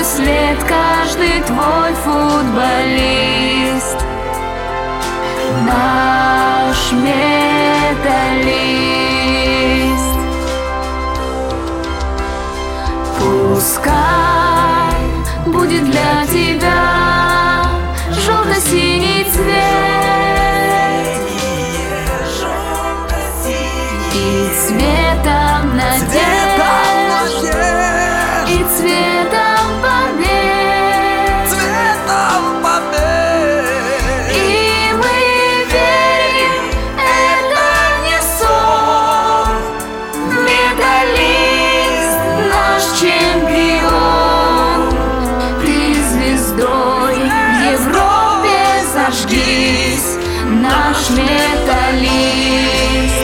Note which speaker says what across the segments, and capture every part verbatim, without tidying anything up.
Speaker 1: след каждый твой футболист, наш металлист. Пускай будет для тебя желто-синий цвет и цветом надежд, и цветом побед,
Speaker 2: цветом побед.
Speaker 1: и мы верим, это не сон. Металлист, наш чемпион, ты звездой в Европе зажгись, наш металлист.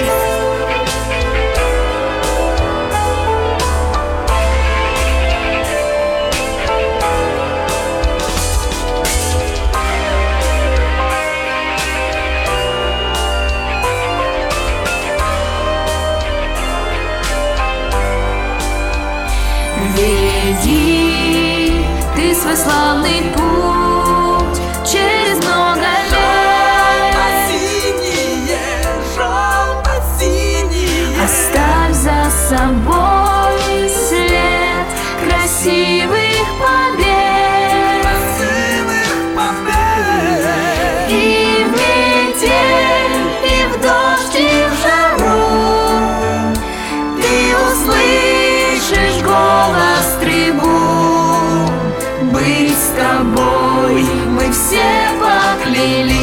Speaker 1: Веди ты свой славный путь через много лет.
Speaker 2: Желто-синие, желто-синие.
Speaker 1: Оставь за собой след красивых побед,
Speaker 2: Красивых побед.
Speaker 1: и в метель, и в дождь, и в жару ты услышишь голос трибун. Быть с тобой мы все поклялись.